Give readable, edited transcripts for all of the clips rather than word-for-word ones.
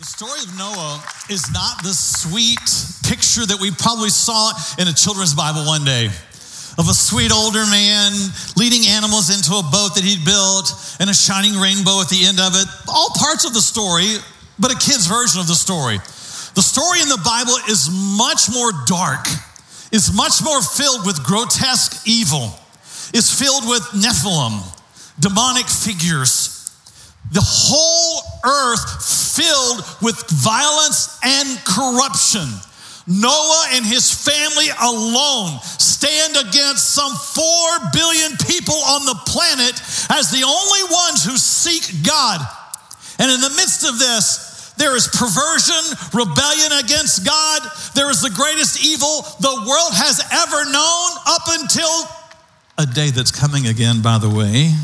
The story of Noah is not the sweet picture that we probably saw in a children's Bible one day of a sweet older man leading animals into a boat that he'd built and a shining rainbow at the end of it. All parts of the story, but a kid's version of the story. The story in the Bible is much more dark, is much more filled with grotesque evil, is filled with Nephilim, demonic figures. The whole earth filled with violence and corruption. Noah and his family alone stand against some 4 billion people on the planet as the only ones who seek God. And in the midst of this, there is perversion, rebellion against God. There is the greatest evil the world has ever known up until a day that's coming again, by the way.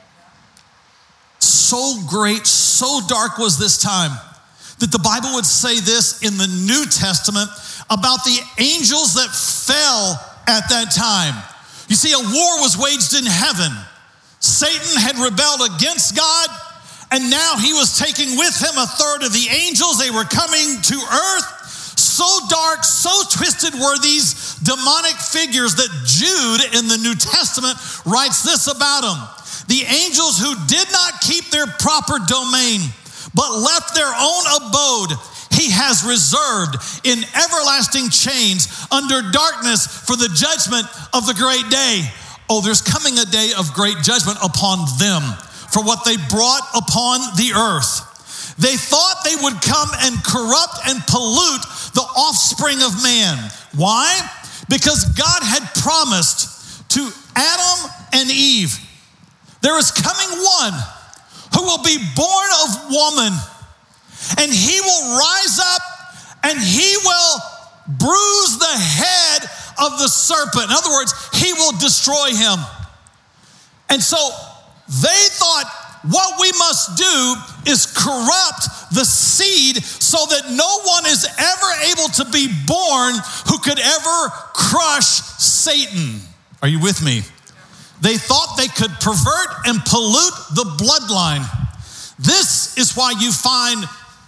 So great, so dark was this time that the Bible would say this in the New Testament about the angels that fell at that time. You see, a war was waged in heaven. Satan had rebelled against God, and now he was taking with him a third of the angels. They were coming to earth. So dark, so twisted were these demonic figures that Jude in the New Testament writes this about them. The angels who did not keep their proper domain, but left their own abode, he has reserved in everlasting chains under darkness for the judgment of the great day. Oh, there's coming a day of great judgment upon them for what they brought upon the earth. They thought they would come and corrupt and pollute the offspring of man. Why? Because God had promised to Adam and Eve, there is coming one who will be born of woman, and he will rise up and he will bruise the head of the serpent. In other words, he will destroy him. And so they thought what we must do is corrupt the seed so that no one is ever able to be born who could ever crush Satan. Are you with me? They thought they could pervert and pollute the bloodline. This is why you find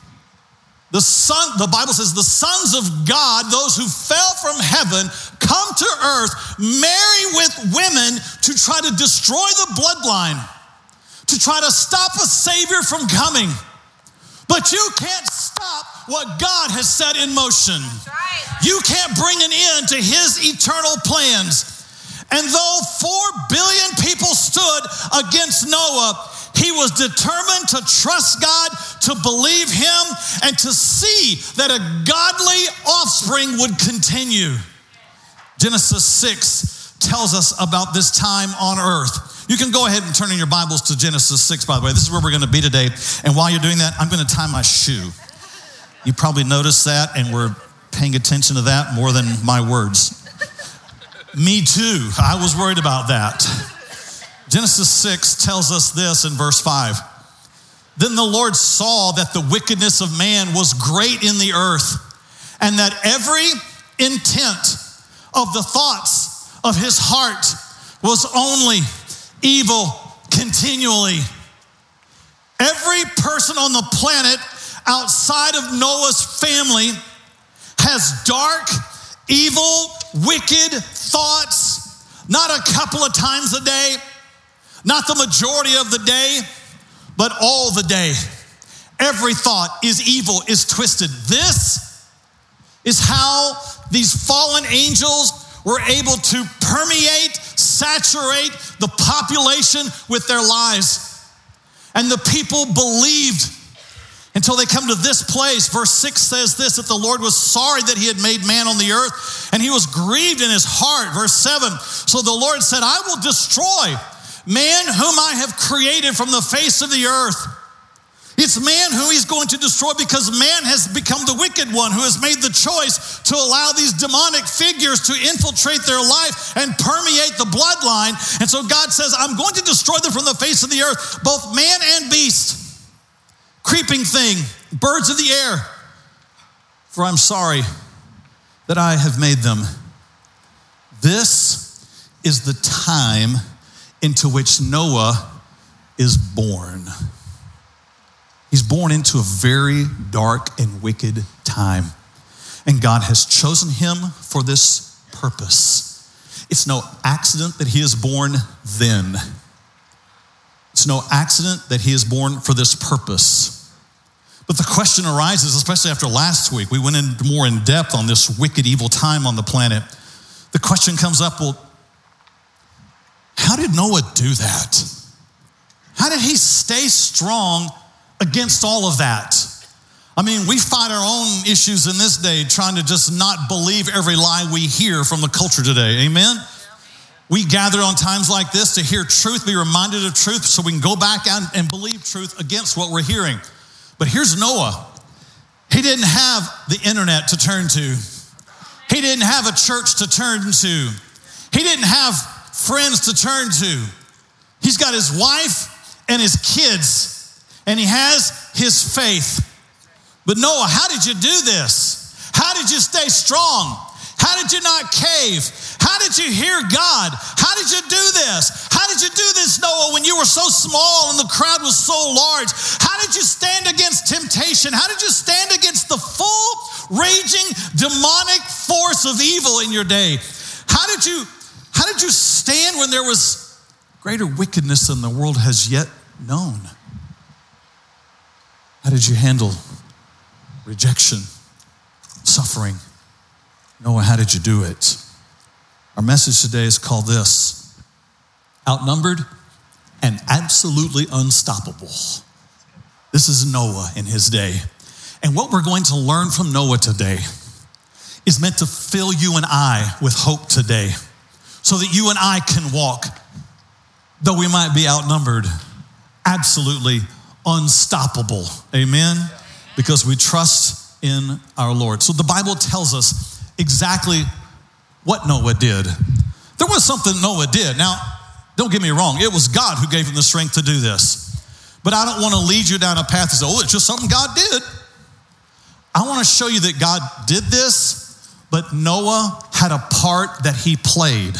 the Bible says, the sons of God, those who fell from heaven, come to earth, marry with women to try to destroy the bloodline, to try to stop a Savior from coming. But you can't stop what God has set in motion. You can't bring an end to his eternal plans. And though 4 billion people stood against Noah, he was determined to trust God, to believe him, and to see that a godly offspring would continue. Genesis 6 tells us about this time on earth. You can go ahead and turn in your Bibles to Genesis 6, by the way. This is where we're going to be today. And while you're doing that, I'm going to tie my shoe. You probably noticed that, and we're paying attention to that more than my words. Me too. I was worried about that. Genesis 6 tells us this in verse 5. Then the Lord saw that the wickedness of man was great in the earth, and that every intent of the thoughts of his heart was only evil continually. Every person on the planet outside of Noah's family has dark, evil, wicked thoughts, not a couple of times a day, not the majority of the day, but all the day. Every thought is evil, is twisted. This is how these fallen angels were able to permeate, saturate the population with their lies. And the people believed until they come to this place. Verse 6 says this, that the Lord was sorry that he had made man on the earth, and he was grieved in his heart. Verse 7, so the Lord said, I will destroy man whom I have created from the face of the earth. It's man who he's going to destroy because man has become the wicked one who has made the choice to allow these demonic figures to infiltrate their life and permeate the bloodline. And so God says, I'm going to destroy them from the face of the earth, both man and beast, creeping thing, birds of the air, for I'm sorry that I have made them. This is the time into which Noah is born. He's born into a very dark and wicked time. And God has chosen him for this purpose. It's no accident that he is born then. It's no accident that he is born for this purpose. But the question arises, especially after last week, we went into more in depth on this wicked, evil time on the planet. The question comes up, well, how did Noah do that? How did he stay strong against all of that? I mean, we find our own issues in this day trying to just not believe every lie we hear from the culture today. Amen? We gather on times like this to hear truth, be reminded of truth, so we can go back and believe truth against what we're hearing. But here's Noah. He didn't have the internet to turn to. He didn't have a church to turn to. He didn't have friends to turn to. He's got his wife and his kids, and he has his faith. But Noah, how did you do this? How did you stay strong? How did you not cave? How did you hear God? How did you do this? How did you do this, Noah, when you were so small and the crowd was so large? How did you stand against temptation? How did you stand against the full, raging, demonic force of evil in your day? How did you stand when there was greater wickedness than the world has yet known? How did you handle rejection, suffering? Noah, how did you do it? Our message today is called this: outnumbered and absolutely unstoppable. This is Noah in his day. And what we're going to learn from Noah today is meant to fill you and I with hope today, so that you and I can walk, though we might be outnumbered, absolutely unstoppable. Amen? Because we trust in our Lord. So the Bible tells us exactly what Noah did. There was something Noah did. Now, don't get me wrong. It was God who gave him the strength to do this. But I don't want to lead you down a path and say, oh, it's just something God did. I want to show you that God did this, but Noah had a part that he played.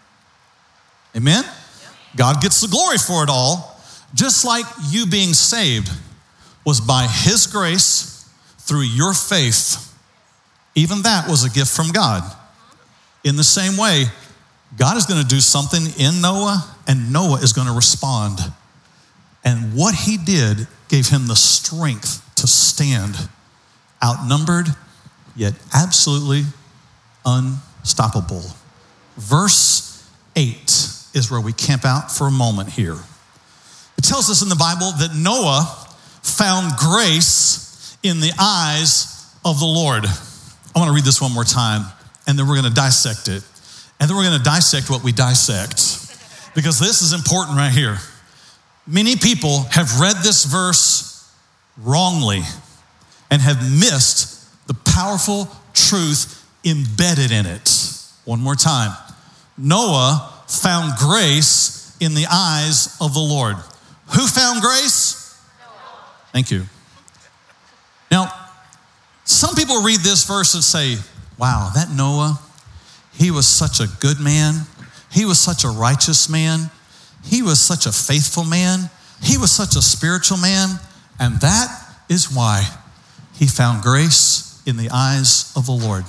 Amen? God gets the glory for it all. Just like you being saved was by his grace through your faith. Even that was a gift from God. In the same way, God is going to do something in Noah, and Noah is going to respond. And what he did gave him the strength to stand, outnumbered, yet absolutely unstoppable. Verse 8 is where we camp out for a moment here. It tells us in the Bible that Noah found grace in the eyes of the Lord. I want to read this one more time, and then we're going to dissect it. And then we're going to dissect what we dissect, because this is important right here. Many people have read this verse wrongly and have missed the powerful truth embedded in it. One more time. Noah found grace in the eyes of the Lord. Who found grace? Noah. Thank you. Now, some people read this verse and say, wow, that Noah, he was such a good man. He was such a righteous man. He was such a faithful man. He was such a spiritual man. And that is why he found grace in the eyes of the Lord.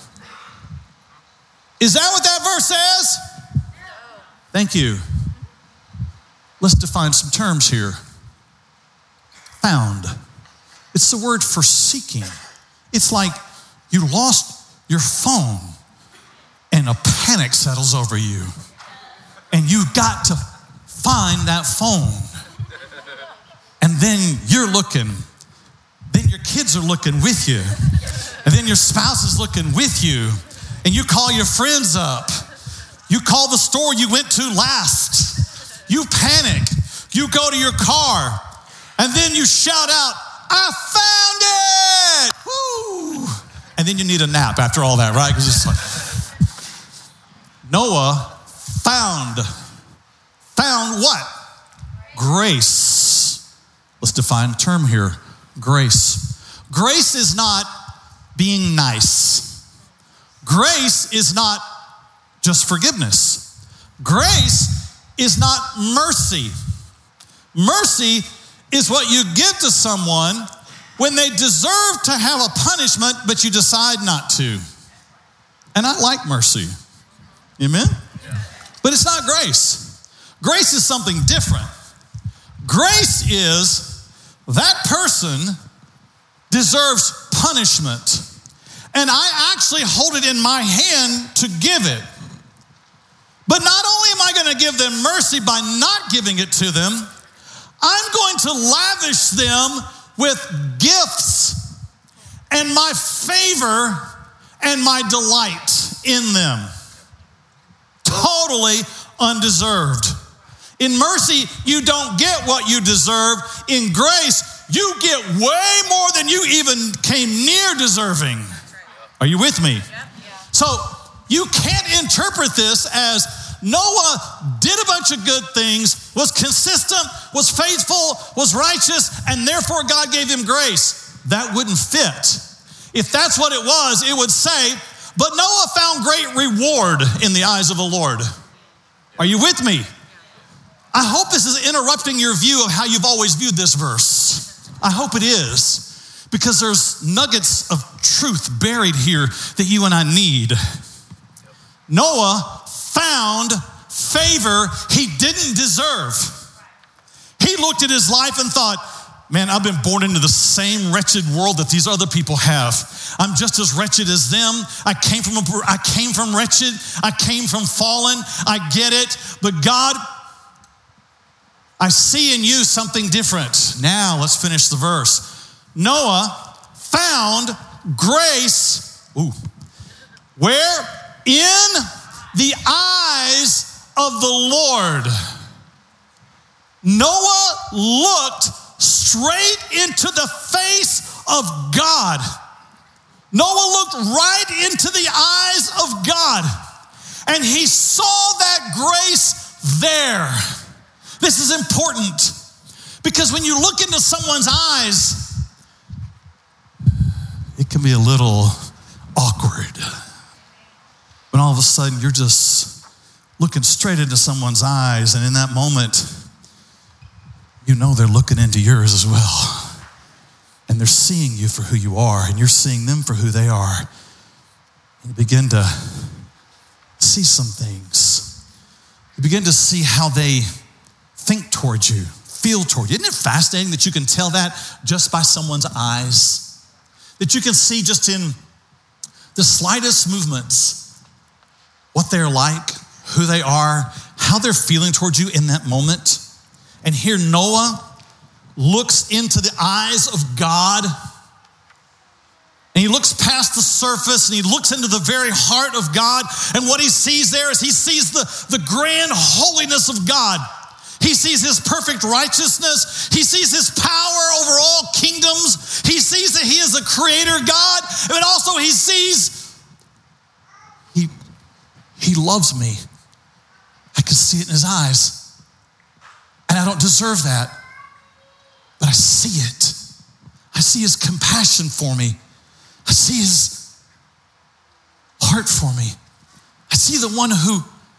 Is that what that verse says? Thank you. Let's define some terms here. Found. It's the word for seeking. It's like you lost your phone and a panic settles over you. And you got to find that phone. And then you're looking. Then your kids are looking with you. And then your spouse is looking with you. And you call your friends up. You call the store you went to last. You panic. You go to your car. And then you shout out, I found it! Woo! And then you need a nap after all that, right? Because it's like, Noah found what? Grace. Let's define a term here. Grace. Grace is not being nice. Grace is not just forgiveness. Grace is not mercy. Mercy is what you give to someone when they deserve to have a punishment, but you decide not to. And I like mercy. Amen? But it's not grace. Grace is something different. Grace is that person deserves punishment, and I actually hold it in my hand to give it. But not only am I going to give them mercy by not giving it to them, I'm going to lavish them with gifts and my favor and my delight in them. Totally undeserved. In mercy, you don't get what you deserve. In grace, you get way more than you even came near deserving. Are you with me? So you can't interpret this as Noah did a bunch of good things, was consistent, was faithful, was righteous, and therefore God gave him grace. That wouldn't fit. If that's what it was, it would say, but Noah found great reward in the eyes of the Lord. Are you with me? I hope this is interrupting your view of how you've always viewed this verse. I hope it is, because there's nuggets of truth buried here that you and I need. Noah found favor he didn't deserve. He looked at his life and thought, man, I've been born into the same wretched world that these other people have. I'm just as wretched as them. I came from wretched. I came from fallen. I get it. But God, I see in you something different. Now let's finish the verse. Noah found grace, where? In the eyes of the Lord. Noah looked straight into the face of God. Noah looked right into the eyes of God, and he saw that grace there. This is important, because when you look into someone's eyes, it can be a little awkward. When all of a sudden you're just looking straight into someone's eyes, and in that moment, you know they're looking into yours as well. And they're seeing you for who you are, and you're seeing them for who they are. And you begin to see some things. You begin to see how they think towards you, feel toward you. Isn't it fascinating that you can tell that just by someone's eyes? That you can see just in the slightest movements what they're like, who they are, how they're feeling towards you in that moment. And here Noah looks into the eyes of God, and he looks past the surface, and he looks into the very heart of God. And what he sees there is he sees the grand holiness of God. He sees his perfect righteousness. He sees his power over all kingdoms. He sees that he is a creator God, but also he sees he loves me. I can see it in his eyes. And I don't deserve that, but I see it. I see his compassion for me. I see his heart for me. I see the one who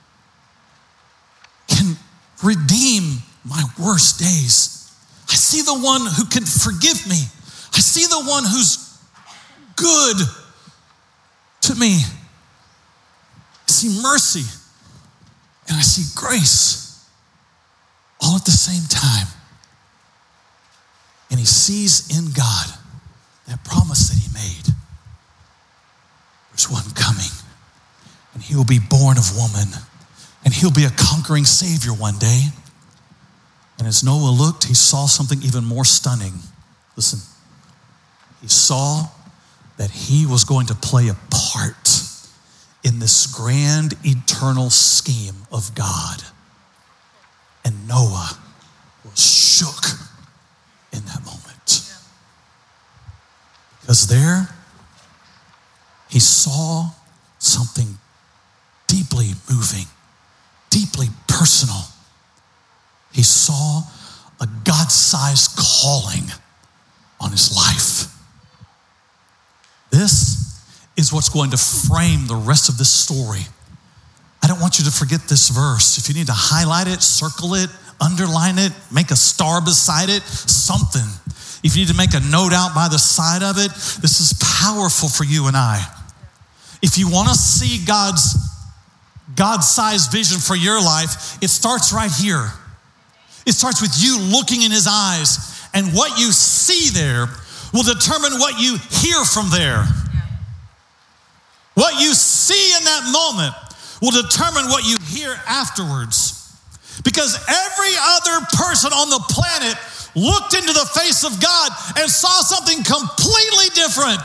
can redeem my worst days. I see the one who can forgive me. I see the one who's good to me. I see mercy and I see grace all at the same time. And he sees in God that promise that he made. There's one coming, and he will be born of woman, and he'll be a conquering Savior one day. And as Noah looked, he saw something even more stunning. Listen, he saw that he was going to play a part in this grand eternal scheme of God. And Noah was shook in that moment. Because there, he saw something deeply moving, deeply personal. He saw a God-sized calling on his life. This is what's going to frame the rest of this story. I don't want you to forget this verse. If you need to highlight it, circle it, underline it, make a star beside it, something. If you need to make a note out by the side of it, this is powerful for you and I. If you want to see God's God-sized vision for your life, it starts right here. It starts with you looking in his eyes, and what you see there will determine what you hear from there. What you see in that moment will determine what you hear afterwards. Because every other person on the planet looked into the face of God and saw something completely different.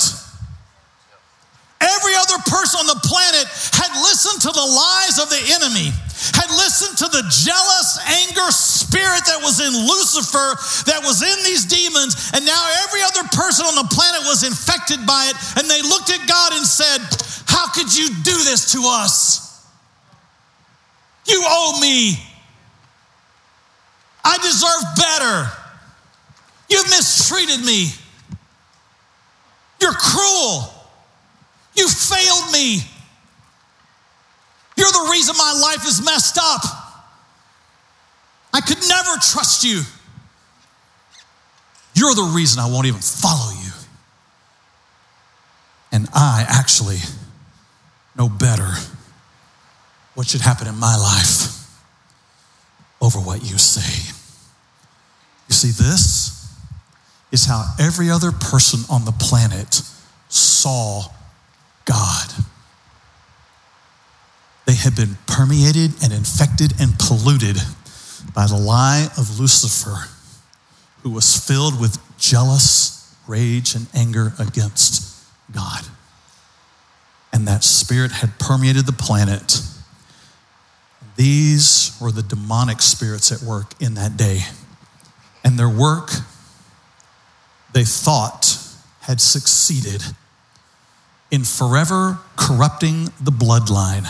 Every other person on the planet had listened to the lies of the enemy, had listened to the jealous anger spirit that was in Lucifer, that was in these demons, and now every other person on the planet was infected by it, and they looked at God and said, how could you do this to us? You owe me. I deserve better. You've mistreated me. You're cruel. You failed me. You're the reason my life is messed up. I could never trust you. You're the reason I won't even follow you. And I actually know better what should happen in my life over what you say. You see, this is how every other person on the planet saw God. They had been permeated and infected and polluted by the lie of Lucifer, who was filled with jealous rage and anger against God. And that spirit had permeated the planet. These were the demonic spirits at work in that day. And their work, they thought, had succeeded in forever corrupting the bloodline.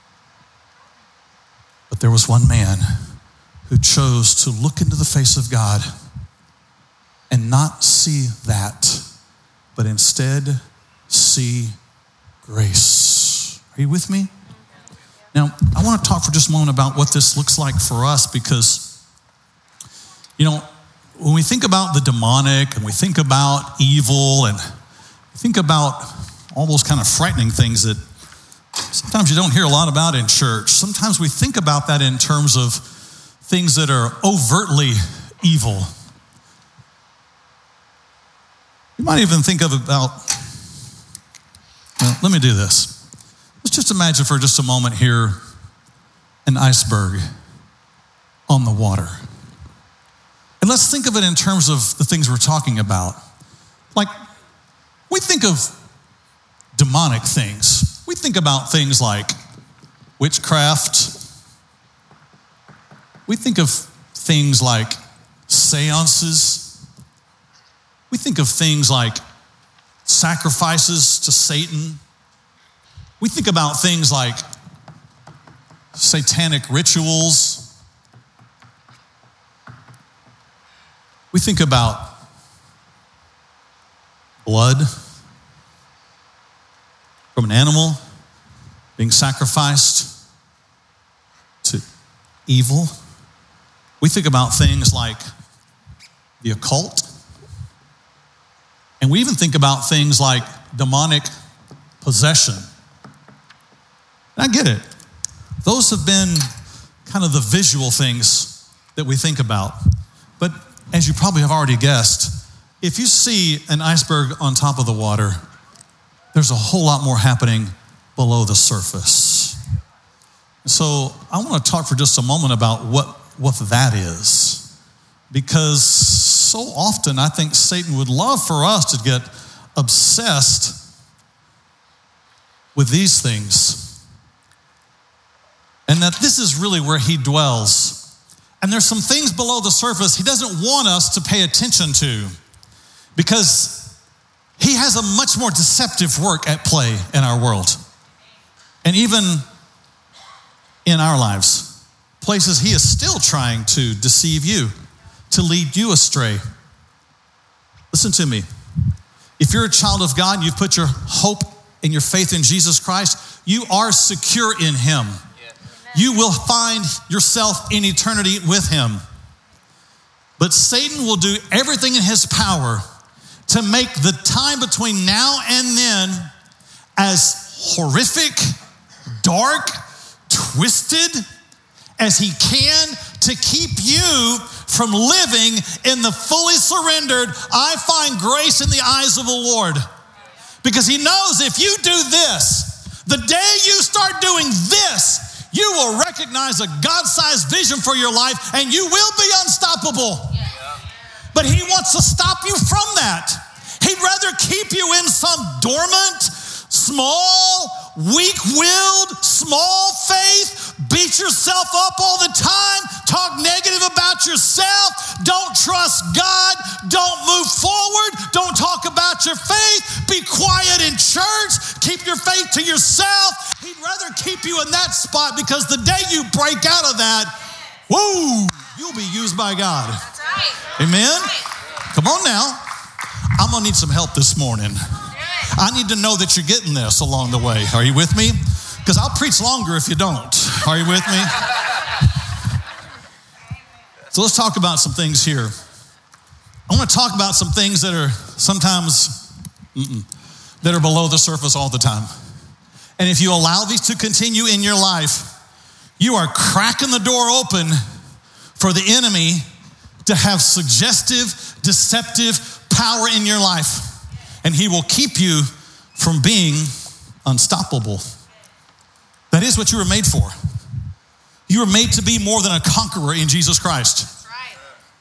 But there was one man who chose to look into the face of God and not see that, but instead see grace. Are you with me? Now, I want to talk for just a moment about what this looks like for us, because, when we think about the demonic and we think about evil and we think about all those kind of frightening things that sometimes you don't hear a lot about in church. Sometimes we think about that in terms of things that are overtly evil. You might even think of let me do this. Let's just imagine for just a moment here an iceberg on the water. And let's think of it in terms of the things we're talking about. Like, we think of demonic things. We think about things like witchcraft. We think of things like seances. We think of things like sacrifices to Satan. We think about things like satanic rituals. We think about blood from an animal being sacrificed to evil. We think about things like the occult. And we even think about things like demonic possession. And I get it. Those have been kind of the visual things that we think about. But as you probably have already guessed, if you see an iceberg on top of the water, there's a whole lot more happening below the surface. So I want to talk for just a moment about what that is. Because so often I think Satan would love for us to get obsessed with these things. And that this is really where he dwells. And there's some things below the surface he doesn't want us to pay attention to, because he has a much more deceptive work at play in our world. And even in our lives, places he is still trying to deceive you, to lead you astray. Listen to me. If you're a child of God, you've put your hope and your faith in Jesus Christ, you are secure in him. You will find yourself in eternity with him. But Satan will do everything in his power to make the time between now and then as horrific, dark, twisted as he can to keep you from living in the fully surrendered, I find grace in the eyes of the Lord. Because he knows if you do this, the day you start doing this, you will recognize a God-sized vision for your life and you will be unstoppable. But he wants to stop you from that. He'd rather keep you in some dormant, small, weak-willed, small faith, beat yourself up all the time, talk negative about yourself, don't trust God, don't move forward, don't talk about your faith, be quiet in church, keep your faith to yourself. He'd rather keep you in that spot because the day you break out of that, whoa, you'll be used by God. That's right. Amen? That's right. Come on now. I'm going to need some help this morning. I need to know that you're getting this along the way. Are you with me? Because I'll preach longer if you don't. Are you with me? So let's talk about some things here. I want to talk about some things that are sometimes that are below the surface all the time. And if you allow these to continue in your life, you are cracking the door open for the enemy to have suggestive, deceptive power in your life. And he will keep you from being unstoppable. That is what you were made for. You were made to be more than a conqueror in Jesus Christ. That's right.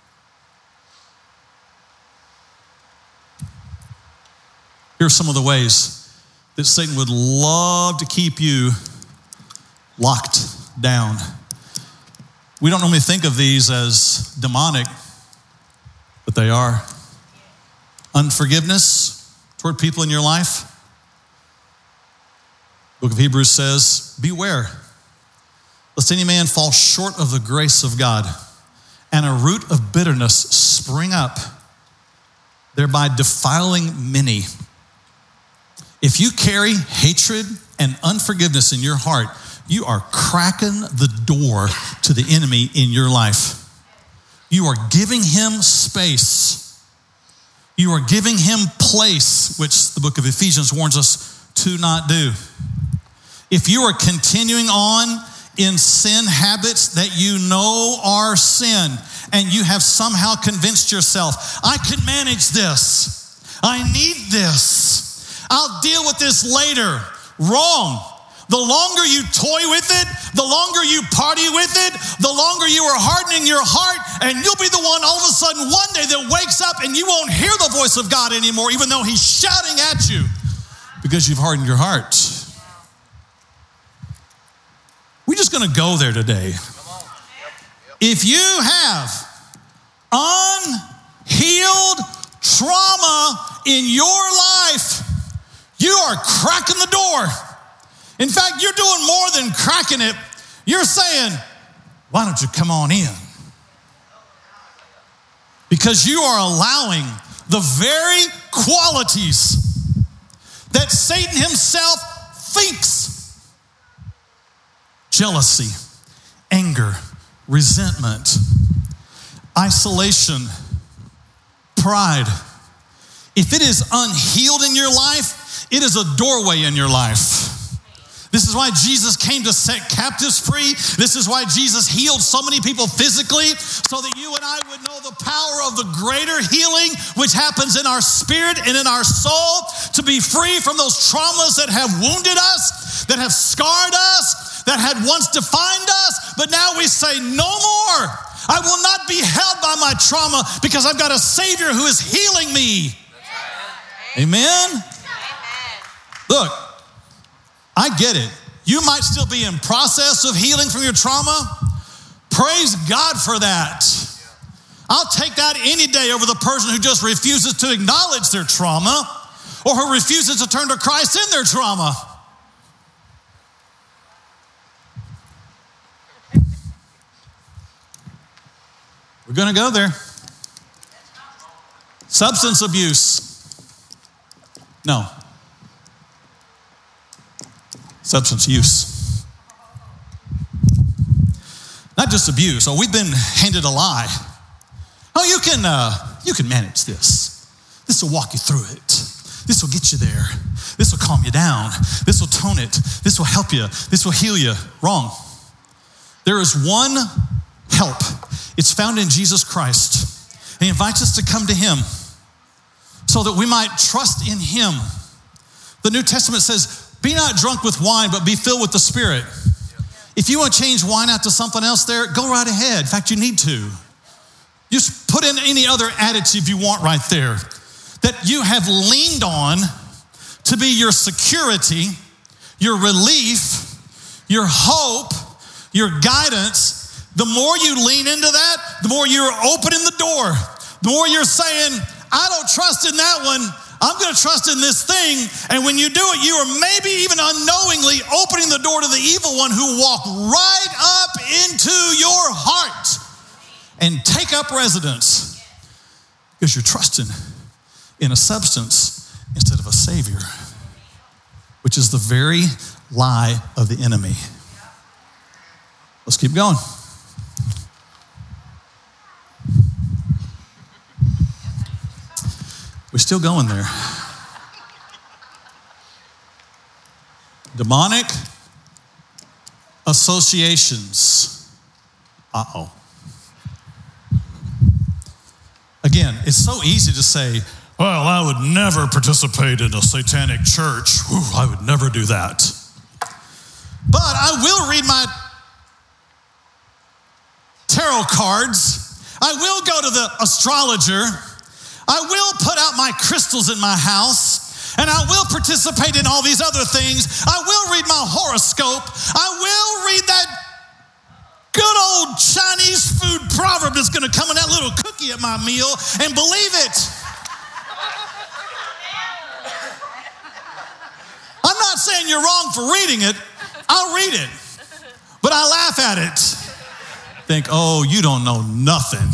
Here are some of the ways that Satan would love to keep you locked down. We don't normally think of these as demonic, but they are. Unforgiveness toward people in your life. The book of Hebrews says, beware, lest any man fall short of the grace of God, and a root of bitterness spring up, thereby defiling many. If you carry hatred and unforgiveness in your heart, you are cracking the door to the enemy in your life. You are giving him space. You are giving him place, which the book of Ephesians warns us to not do. If you are continuing on in sin habits that you know are sin, and you have somehow convinced yourself, I can manage this, I need this, I'll deal with this later. Wrong. The longer you toy with it, the longer you party with it, the longer you are hardening your heart, and you'll be the one all of a sudden one day that wakes up and you won't hear the voice of God anymore, even though he's shouting at you because you've hardened your heart. We're just going to go there today. If you have unhealed trauma in your life, you are cracking the door. In fact, you're doing more than cracking it. You're saying, why don't you come on in? Because you are allowing the very qualities that Satan himself thinks: jealousy, anger, resentment, isolation, pride. If it is unhealed in your life, it is a doorway in your life. This is why Jesus came to set captives free. This is why Jesus healed so many people physically, so that you and I would know the power of the greater healing which happens in our spirit and in our soul, to be free from those traumas that have wounded us, that have scarred us, that had once defined us. But now we say, no more. I will not be held by my trauma because I've got a Savior who is healing me. Amen? Look, I get it. You might still be in process of healing from your trauma. Praise God for that. I'll take that any day over the person who just refuses to acknowledge their trauma, or who refuses to turn to Christ in their trauma. We're going to go there. Substance abuse. No. Substance use. Not just abuse. Oh, we've been handed a lie. Oh, you can manage this. This will walk you through it. This will get you there. This will calm you down. This will tone it. This will help you. This will heal you. Wrong. There is one help. It's found in Jesus Christ. He invites us to come to him so that we might trust in him. The New Testament says, be not drunk with wine, but be filled with the Spirit. If you want to change wine out to something else there, go right ahead. In fact, you need to. Just put in any other additive you want right there that you have leaned on to be your security, your relief, your hope, your guidance. The more you lean into that, the more you're opening the door. The more you're saying, I don't trust in that one. I'm going to trust in this thing. And when you do it, you are maybe even unknowingly opening the door to the evil one who walked right up into your heart and take up residence because you're trusting in a substance instead of a Savior, which is the very lie of the enemy. Let's keep going. We're still going there. Demonic associations. Uh-oh. Again, it's so easy to say, well, I would never participate in a satanic church. Whew, I would never do that. But I will read my tarot cards. I will go to the astrologer. I will put out my crystals in my house, and I will participate in all these other things. I will read my horoscope. I will read that good old Chinese food proverb that's going to come in that little cookie at my meal and believe it. I'm not saying you're wrong for reading it. I'll read it, but I laugh at it. Think, oh, you don't know nothing.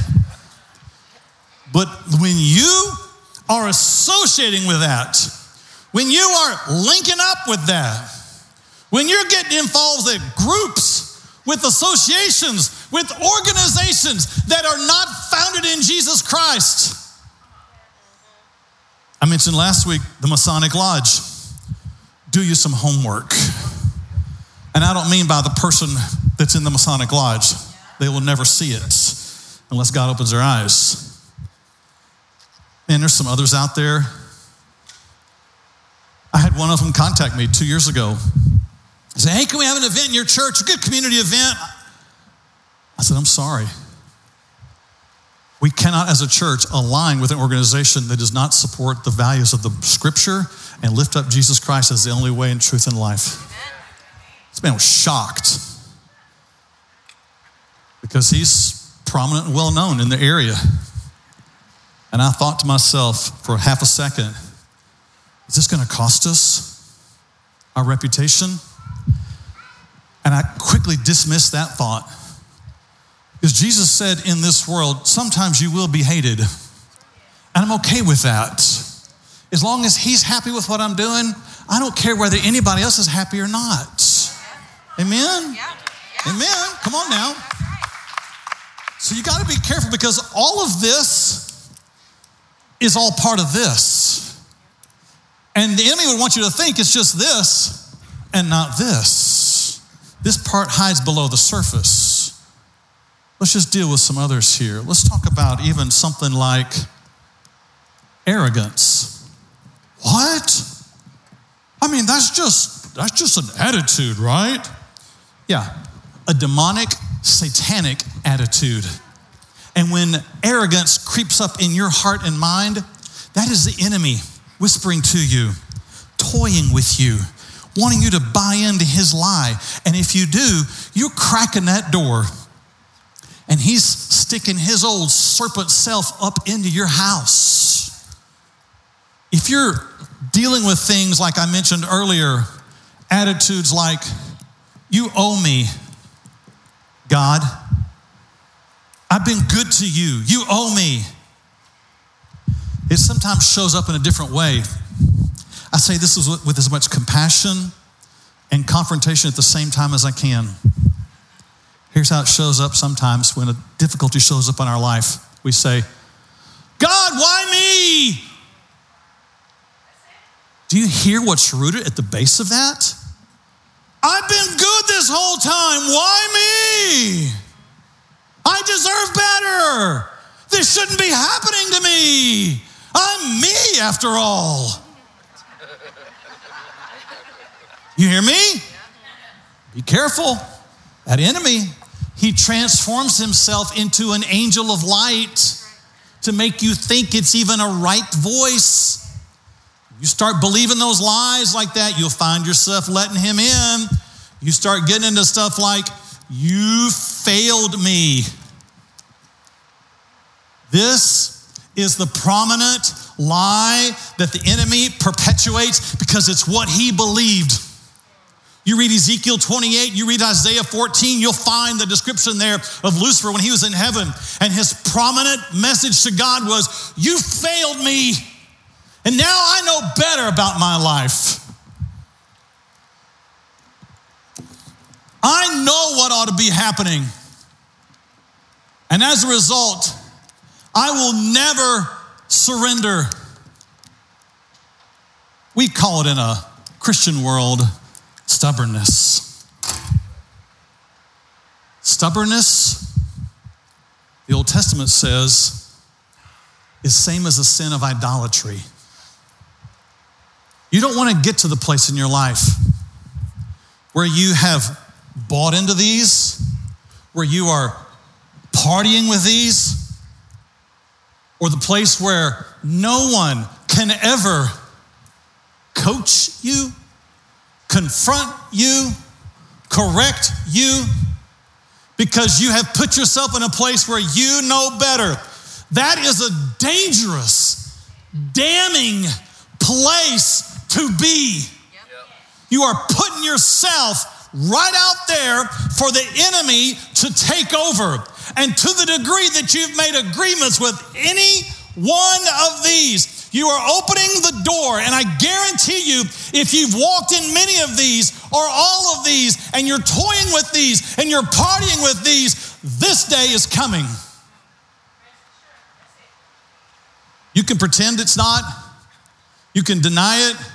But when you are associating with that, when you are linking up with that, when you're getting involved in groups, with associations, with organizations that are not founded in Jesus Christ. I mentioned last week the Masonic Lodge. Do you some homework. And I don't mean by the person that's in the Masonic Lodge. They will never see it unless God opens their eyes. Man, there's some others out there. I had one of them contact me 2 years ago. He said, hey, can we have an event in your church, a good community event? I said, I'm sorry. We cannot, as a church, align with an organization that does not support the values of the Scripture and lift up Jesus Christ as the only way and truth in life. This man was shocked because he's prominent and well-known in the area. And I thought to myself for half a second, is this going to cost us our reputation? And I quickly dismissed that thought. Because Jesus said in this world, sometimes you will be hated. And I'm okay with that. As long as he's happy with what I'm doing, I don't care whether anybody else is happy or not. Amen? Amen. Come on now. So you got to be careful because all of this is all part of this. And the enemy would want you to think it's just this and not this. This part hides below the surface. Let's just deal with some others here. Let's talk about even something like arrogance. What? I mean, that's just an attitude, right? Yeah, a demonic, satanic attitude. And when arrogance creeps up in your heart and mind, that is the enemy whispering to you, toying with you, wanting you to buy into his lie. And if you do, you're cracking that door. And he's sticking his old serpent self up into your house. If you're dealing with things like I mentioned earlier, attitudes like, you owe me, God. I've been good to you. You owe me. It sometimes shows up in a different way. I say this is with as much compassion and confrontation at the same time as I can. Here's how it shows up sometimes when a difficulty shows up in our life. We say, God, why me? Do you hear what's rooted at the base of that? I've been good this whole time. Why me? I deserve better. This shouldn't be happening to me. I'm me after all. You hear me? Be careful. That enemy, he transforms himself into an angel of light to make you think it's even a right voice. You start believing those lies like that, you'll find yourself letting him in. You start getting into stuff like, you failed me. This is the prominent lie that the enemy perpetuates because it's what he believed. You read Ezekiel 28, you read Isaiah 14, you'll find the description there of Lucifer when he was in heaven. And his prominent message to God was, you failed me. And now I know better about my life. I know what ought to be happening. And as a result, I will never surrender. We call it in a Christian world, stubbornness. Stubbornness, the Old Testament says, is same as a sin of idolatry. You don't want to get to the place in your life where you have bought into these, where you are partying with these, or the place where no one can ever coach you, confront you, correct you, because you have put yourself in a place where you know better. That is a dangerous, damning place to be. Yep. You are putting yourself right out there for the enemy to take over. And to the degree that you've made agreements with any one of these, you are opening the door. And I guarantee you, if you've walked in many of these or all of these, and you're toying with these and you're partying with these, this day is coming. You can pretend it's not. You can deny it.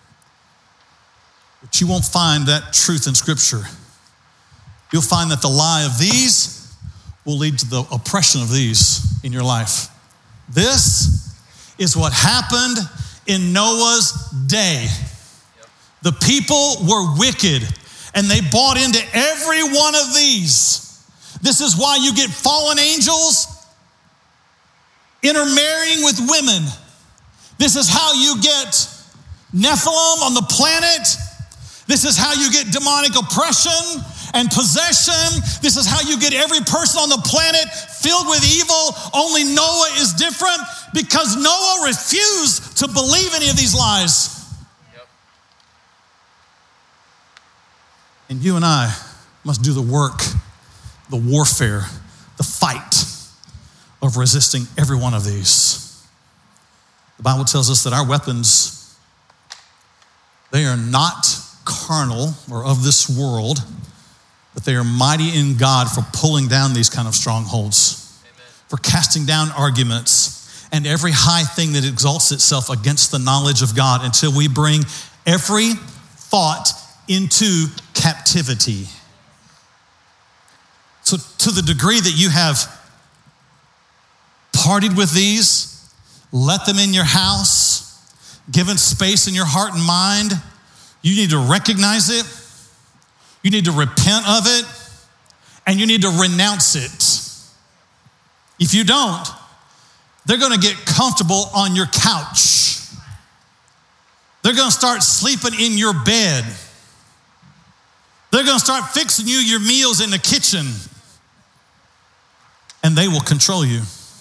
But you won't find that truth in Scripture. You'll find that the lie of these will lead to the oppression of these in your life. This is what happened in Noah's day. The people were wicked, and they bought into every one of these. This is why you get fallen angels intermarrying with women. This is how you get Nephilim on the planet. This is how you get demonic oppression and possession. This is how you get every person on the planet filled with evil. Only Noah is different because Noah refused to believe any of these lies. Yep. And you and I must do the work, the warfare, the fight of resisting every one of these. The Bible tells us that our weapons, they are not carnal or of this world, but they are mighty in God for pulling down these kind of strongholds. Amen. For casting down arguments and every high thing that exalts itself against the knowledge of God until we bring every thought into captivity. So to the degree that you have partied with these, let them in your house, given space in your heart and mind, you need to recognize it, you need to repent of it, and you need to renounce it. If you don't, they're going to get comfortable on your couch. They're going to start sleeping in your bed. They're going to start fixing you your meals in the kitchen, and they will control you.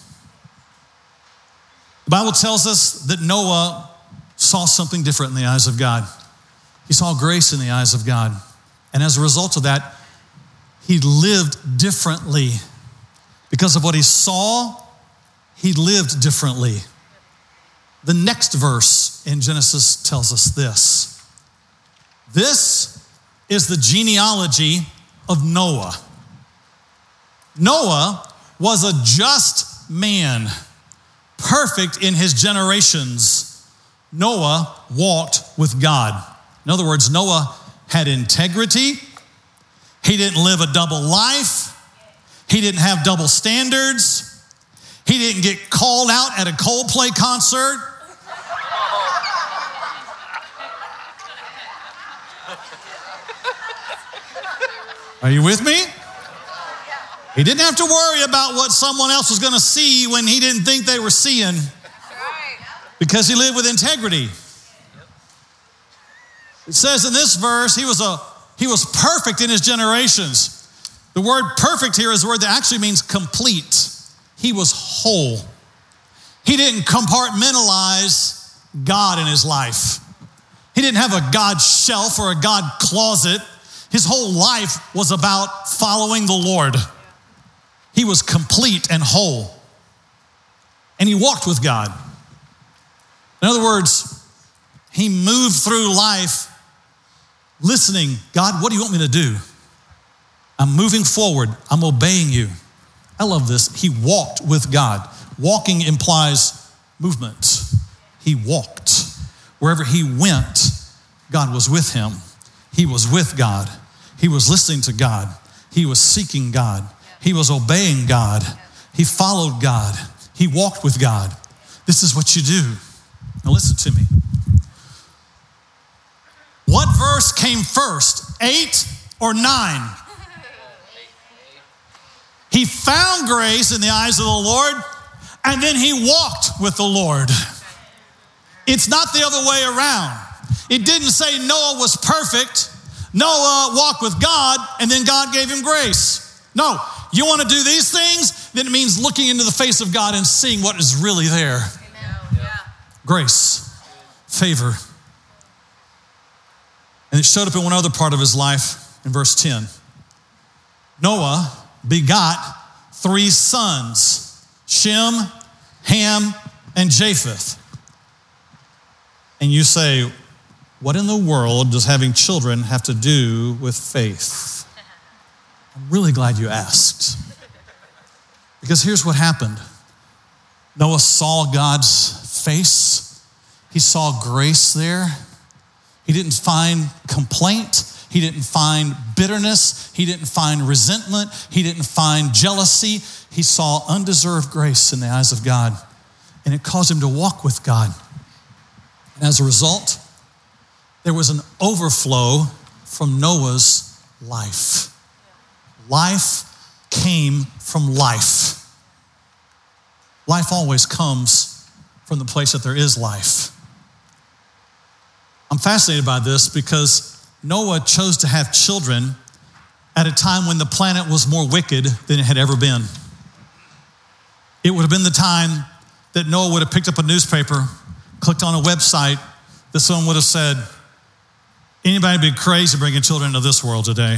The Bible tells us that Noah saw something different in the eyes of God. He saw grace in the eyes of God. And as a result of that, he lived differently. Because of what he saw, he lived differently. The next verse in Genesis tells us this. This is the genealogy of Noah. Noah was a just man, perfect in his generations, Noah walked with God. In other words, Noah had integrity. He didn't live a double life. He didn't have double standards. He didn't get called out at a Coldplay concert. Are you with me? He didn't have to worry about what someone else was going to see when he didn't think they were seeing, because he lived with integrity. It says in this verse, he was perfect in his generations. The word perfect here is a word that actually means complete. He was whole. He didn't compartmentalize God in his life. He didn't have a God shelf or a God closet. His whole life was about following the Lord. He was complete and whole. And he walked with God. In other words, he moved through life listening. God, what do you want me to do? I'm moving forward. I'm obeying you. I love this. He walked with God. Walking implies movement. He walked. Wherever he went, God was with him. He was with God. He was listening to God. He was seeking God. He was obeying God. He followed God. He walked with God. This is what you do. Now listen to me. What verse came first, 8 or 9? He found grace in the eyes of the Lord, and then he walked with the Lord. It's not the other way around. It didn't say Noah was perfect. Noah walked with God, and then God gave him grace. No, you want to do these things, then it means looking into the face of God and seeing what is really there. Amen. Yeah. Grace, favor. And it showed up in one other part of his life in verse 10. Noah begot 3 sons, Shem, Ham, and Japheth. And you say, what in the world does having children have to do with faith? I'm really glad you asked. Because here's what happened. Noah saw God's face. He saw grace there. He didn't find complaint. He didn't find bitterness. He didn't find resentment. He didn't find jealousy. He saw undeserved grace in the eyes of God. And it caused him to walk with God. And as a result, there was an overflow from Noah's life. Life came from life. Life always comes from the place that there is life. I'm fascinated by this because Noah chose to have children at a time when the planet was more wicked than it had ever been. It would have been the time that Noah would have picked up a newspaper, clicked on a website, that someone would have said, anybody would be crazy bringing children into this world today.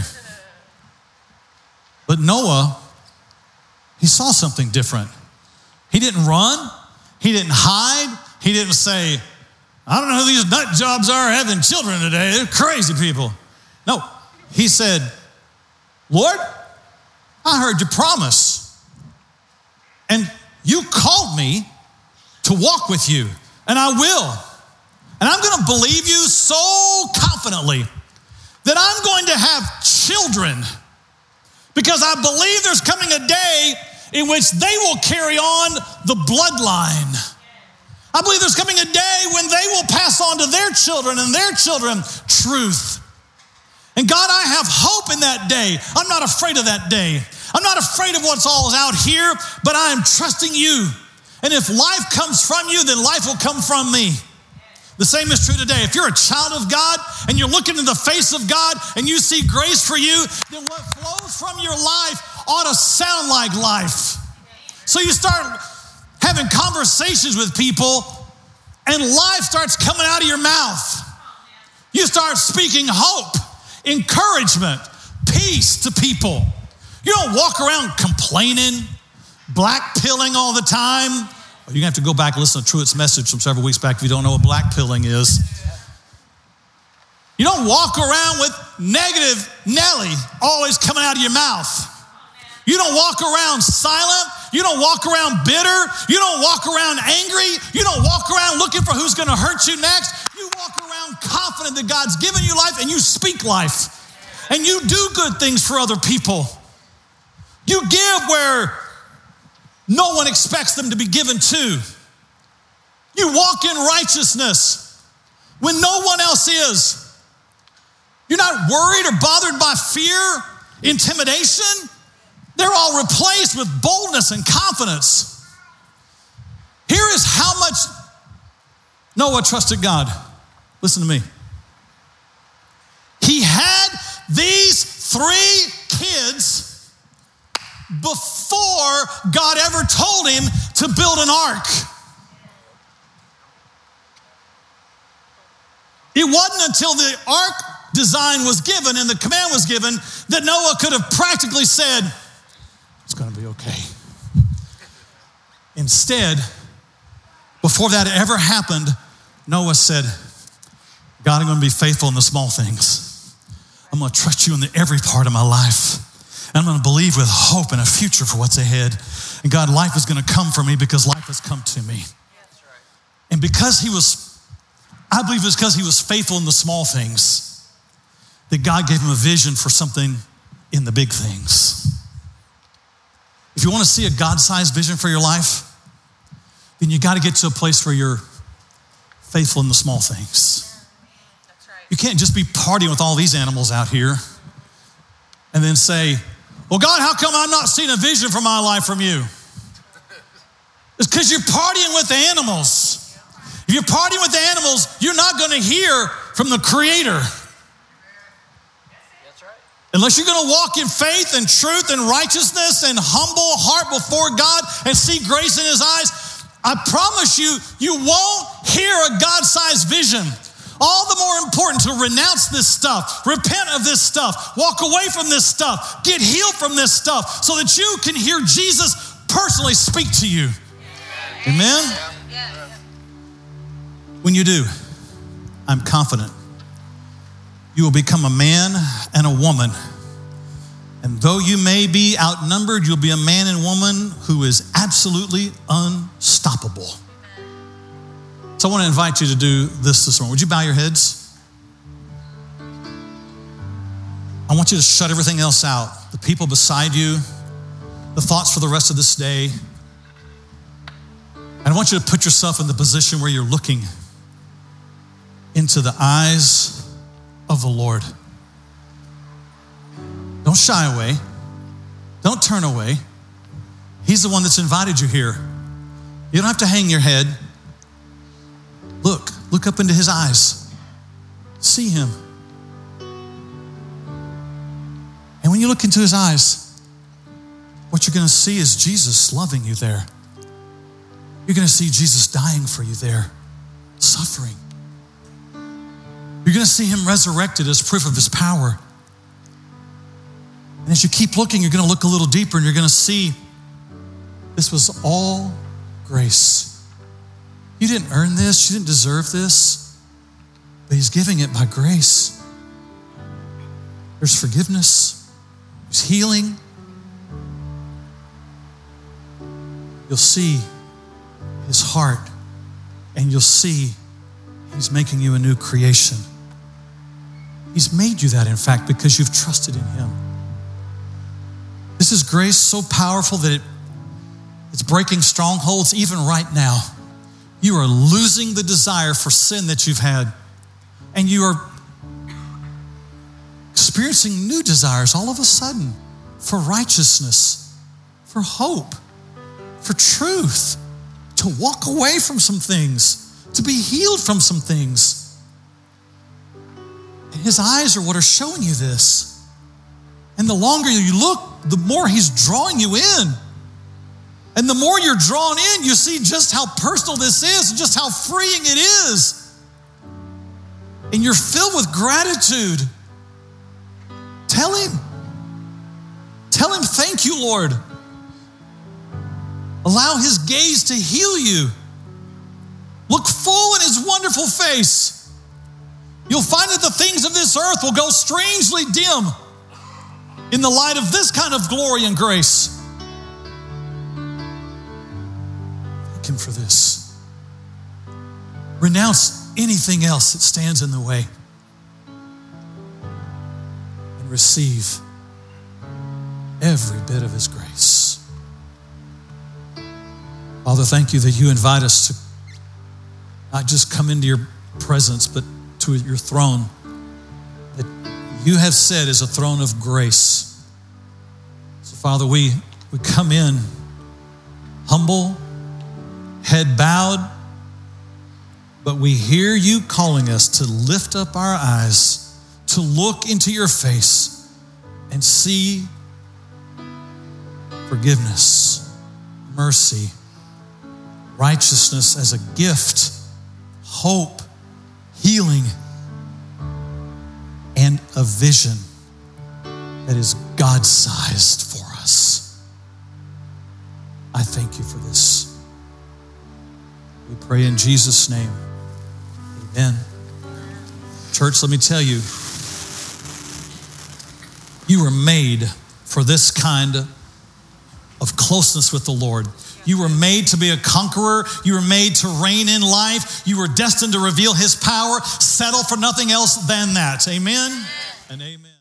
But Noah, he saw something different. He didn't run. He didn't hide. He didn't say, I don't know who these nut jobs are having children today. They're crazy people. No, he said, Lord, I heard your promise. And you called me to walk with you, and I will. And I'm going to believe you so confidently that I'm going to have children, because I believe there's coming a day in which they will carry on the bloodline. I believe there's coming a day when they will pass on to their children and their children truth. And God, I have hope in that day. I'm not afraid of that day. I'm not afraid of what's all out here, but I am trusting you. And if life comes from you, then life will come from me. The same is true today. If you're a child of God and you're looking in the face of God and you see grace for you, then what flows from your life ought to sound like life. So you start having conversations with people and life starts coming out of your mouth. You start speaking hope, encouragement, peace to people. You don't walk around complaining, black-pilling all the time. You're going to have to go back and listen to Truett's message from several weeks back if you don't know what black-pilling is. You don't walk around with negative Nelly always coming out of your mouth. You don't walk around silent You don't walk around bitter. You don't walk around angry. You don't walk around looking for who's going to hurt you next. You walk around confident that God's given you life, and you speak life. And you do good things for other people. You give where no one expects them to be given to. You walk in righteousness when no one else is. You're not worried or bothered by fear, intimidation. They're all replaced with boldness and confidence. Here is how much Noah trusted God. Listen to me. He had these 3 kids before God ever told him to build an ark. It wasn't until the ark design was given and the command was given that Noah could have practically said, it's going to be okay. Instead, before that ever happened, Noah said, God, I'm going to be faithful in the small things. I'm going to trust you in every part of my life. And I'm going to believe with hope and a future for what's ahead. And God, life is going to come for me because life has come to me. That's right. And because I believe it's because he was faithful in the small things that God gave him a vision for something in the big things. If you want to see a God-sized vision for your life, then you got to get to a place where you're faithful in the small things. That's right. You can't just be partying with all these animals out here and then say, well, God, how come I'm not seeing a vision for my life from you? It's because you're partying with the animals. If you're partying with the animals, you're not going to hear from the Creator. That's right. Unless you're going to walk in faith and truth and righteousness and humble heart before God and see grace in His eyes, I promise you, you won't hear a God-sized vision. All the more important to renounce this stuff, repent of this stuff, walk away from this stuff, get healed from this stuff so that you can hear Jesus personally speak to you. Amen? When you do, I'm confident you will become a man and a woman. And though you may be outnumbered, you'll be a man and woman who is absolutely unstoppable. So I want to invite you to do this morning. Would you bow your heads? I want you to shut everything else out. The people beside you, the thoughts for the rest of this day. And I want you to put yourself in the position where you're looking into the eyes of the Lord. Don't shy away. Don't turn away. He's the one that's invited you here. You don't have to hang your head. Look up into His eyes. See Him. And when you look into His eyes, what you're going to see is Jesus loving you there. You're going to see Jesus dying for you there, suffering. You're going to see Him resurrected as proof of His power. And as you keep looking, you're going to look a little deeper and you're going to see this was all grace. You didn't earn this. You didn't deserve this. But He's giving it by grace. There's forgiveness. There's healing. You'll see His heart and you'll see He's making you a new creation. He's made you that, in fact, because you've trusted in Him. This is grace so powerful that it's breaking strongholds even right now. You are losing the desire for sin that you've had, and you are experiencing new desires all of a sudden for righteousness, for hope, for truth, to walk away from some things, to be healed from some things. And His eyes are what are showing you this. And the longer you look, the more He's drawing you in. And the more you're drawn in, you see just how personal this is and just how freeing it is. And you're filled with gratitude. Tell Him, thank you, Lord. Allow His gaze to heal you. Look full in His wonderful face. You'll find that the things of this earth will go strangely dim in the light of this kind of glory and grace. Him for this. Renounce anything else that stands in the way and receive every bit of His grace. Father, thank you that you invite us to not just come into your presence, but to your throne that you have said is a throne of grace. So, Father, we come in humble, head bowed, but we hear you calling us to lift up our eyes, to look into your face and see forgiveness, mercy, righteousness as a gift, hope, healing, and a vision that is God-sized for us. I thank you for this. We pray in Jesus' name. Amen. Church, let me tell you, you were made for this kind of closeness with the Lord. You were made to be a conqueror. You were made to reign in life. You were destined to reveal His power. Settle for nothing else than that. Amen and amen.